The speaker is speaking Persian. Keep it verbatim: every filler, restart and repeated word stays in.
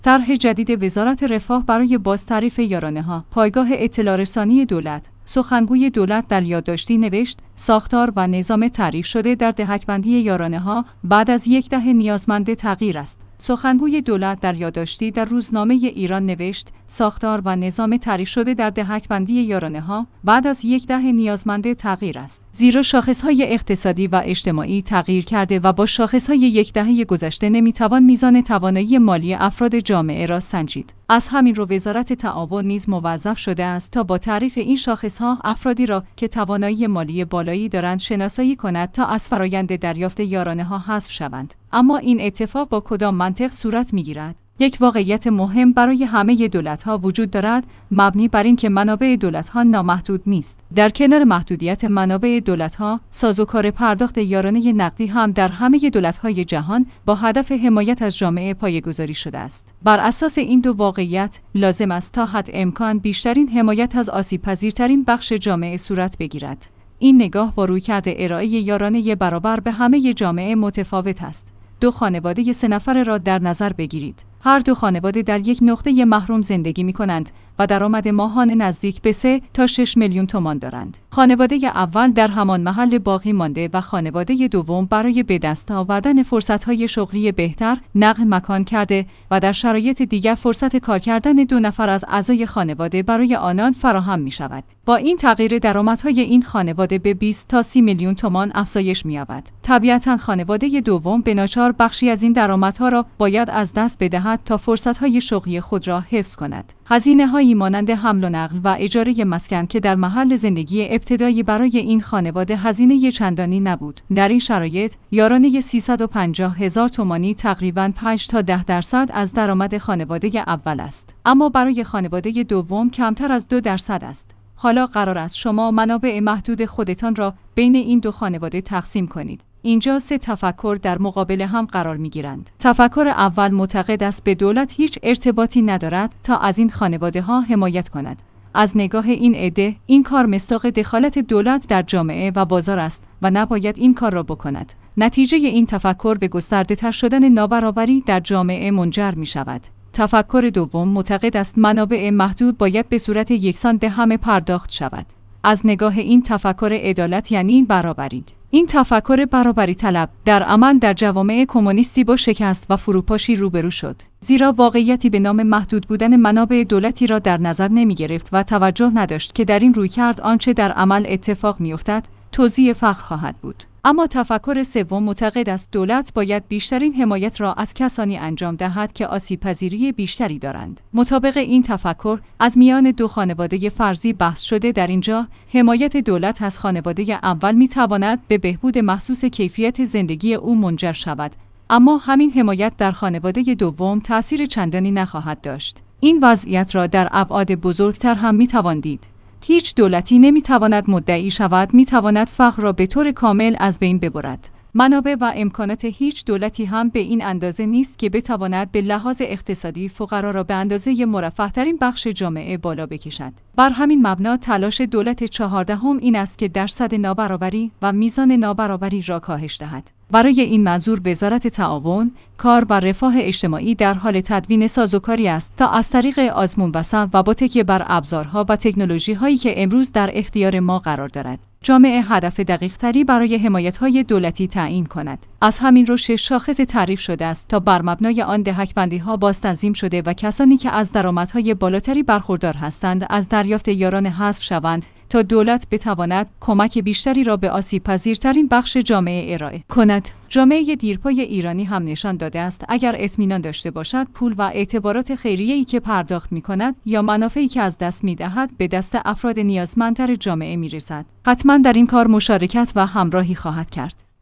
طرح جدید وزارت رفاه برای بازتعریف یارانه‌ها. پایگاه اطلاع رسانی دولت. سخنگوی دولت در یادداشتی نوشت: ساختار و نظام تعریف شده در دهک‌بندی یارانه‌ها بعد از یک دهه نیازمند تغییر است. سخنگوی دولت در یادداشتی در روزنامه ایران نوشت: ساختار و نظام تعریف شده در دهک‌بندی یارانه‌ها بعد از یک دهه نیازمند تغییر است. زیرا شاخص‌های اقتصادی و اجتماعی تغییر کرده و با شاخص‌های یک دهه گذشته نمی‌توان میزان توانایی مالی افراد جامعه را سنجید. از همین رو وزارت تعاون نیز موظف شده است تا با تعریف این شاخص‌ها افرادی را که توانایی مالی بالایی دارند شناسایی کند تا از فرایند دریافت یارانه‌ها حذف شوند. اما این اتفاق با کدام منطق صورت می‌گیرد؟ یک واقعیت مهم برای همه دولت‌ها وجود دارد، مبنی بر اینکه منابع دولت‌ها نامحدود نیست. در کنار محدودیت منابع دولت‌ها، سازوکار پرداخت یارانه نقدی هم در همه دولت‌های جهان با هدف حمایت از جامعه پایه‌گذاری شده است. بر اساس این دو واقعیت، لازم است تا حد امکان بیشترین حمایت از آسیب‌پذیرترین بخش جامعه صورت بگیرد. این نگاه با رویکرد ارائه یارانه برابر به همه جامعه متفاوت است. دو خانواده سه نفره را در نظر بگیرید. هر دو خانواده در یک نقطه محروم زندگی می کنند و درآمد ماهانه نزدیک به سه تا شش میلیون تومان دارند. خانواده اول در همان محل باقی مانده و خانواده دوم برای به دست آوردن فرصت‌های شغلی بهتر نقل مکان کرده و در شرایط دیگر فرصت کار کردن دو نفر از اعضای خانواده برای آنان فراهم می شود. با این تغییر درآمدهای این خانواده به بیست تا سی میلیون تومان افزایش می یابد. طبیعتاً خانواده دوم به ناچار بخشی از این درآمدها را باید از دست بدهد تا فرصت‌های شغلی خود را حفظ کند. هزینه‌هایی مانند حمل و نقل و اجاره مسکن که در محل زندگی ابتدایی برای این خانواده هزینه چندانی نبود. در این شرایط، یارانه سیصد و پنجاه هزار تومانی تقریباً پنج تا ده درصد از درآمد خانواده اول است. اما برای خانواده دوم کمتر از دو درصد است. حالا قرار است شما منابع محدود خودتان را بین این دو خانواده تقسیم کنید. اینجا سه تفکر در مقابل هم قرار می‌گیرند. تفکر اول معتقد است به دولت هیچ ارتباطی ندارد تا از این خانواده‌ها حمایت کند. از نگاه این عده، این کار مصداق دخالت دولت در جامعه و بازار است و نباید این کار را بکند. نتیجه این تفکر به گسترده‌تر شدن نابرابری در جامعه منجر می‌شود. تفکر دوم معتقد است منابع محدود باید به صورت یکسان به همه پرداخت شود. از نگاه این تفکر عدالت یعنی برابری. این تفکر برابری طلب در عمل در جوامع کمونیستی با شکست و فروپاشی روبرو شد. زیرا واقعیتی به نام محدود بودن منابع دولتی را در نظر نمی گرفت و توجه نداشت که در این رویکرد آنچه در عمل اتفاق می افتد توزیع فقر خواهد بود. اما تفکر سوم معتقد است دولت باید بیشترین حمایت را از کسانی انجام دهد که آسیب‌پذیری بیشتری دارند. مطابق این تفکر، از میان دو خانواده فرضی بحث شده در اینجا، حمایت دولت از خانواده اول می‌تواند به بهبود محسوس کیفیت زندگی او منجر شود. اما همین حمایت در خانواده دوم تأثیر چندانی نخواهد داشت. این وضعیت را در ابعاد بزرگتر هم می‌توان دید. هیچ دولتی نمیتواند مدعی شود میتواند فقر را به طور کامل از بین ببرد. منابع و امکانات هیچ دولتی هم به این اندازه نیست که بتواند به لحاظ اقتصادی فقرا را به اندازه مرفه‌ترین بخش جامعه بالا بکشد. بر همین مبنا تلاش دولت چهاردهم این است که درصد نابرابری و میزان نابرابری را کاهش دهد. برای این منظور وزارت تعاون، کار و رفاه اجتماعی در حال تدوین سازوکاری است تا از طریق آزمون و سنج و با تکیه بر ابزارها و تکنولوژی‌هایی که امروز در اختیار ما قرار دارد، جامعه هدف دقیق‌تری برای حمایت‌های دولتی تعیین کند. از همین رو شش شاخص تعریف شده است تا بر مبنای آن دهک‌بندی‌ها بازتنظیم شده و کسانی که از درآمدهای بالاتری برخوردار هستند از دریافت یارانه حذف شوند تا دولت بتواند کمک بیشتری را به آسیب‌پذیرترین بخش جامعه ارائه کند. جامعه دیرپای ایرانی هم نشان داده است اگر اطمینان داشته باشد پول و اعتبارات خیریه‌ای که پرداخت می‌کند یا منافعی که از دست می‌دهد به دست افراد نیازمندتر جامعه می‌رسد، حتما در این کار مشارکت و همراهی خواهد کرد.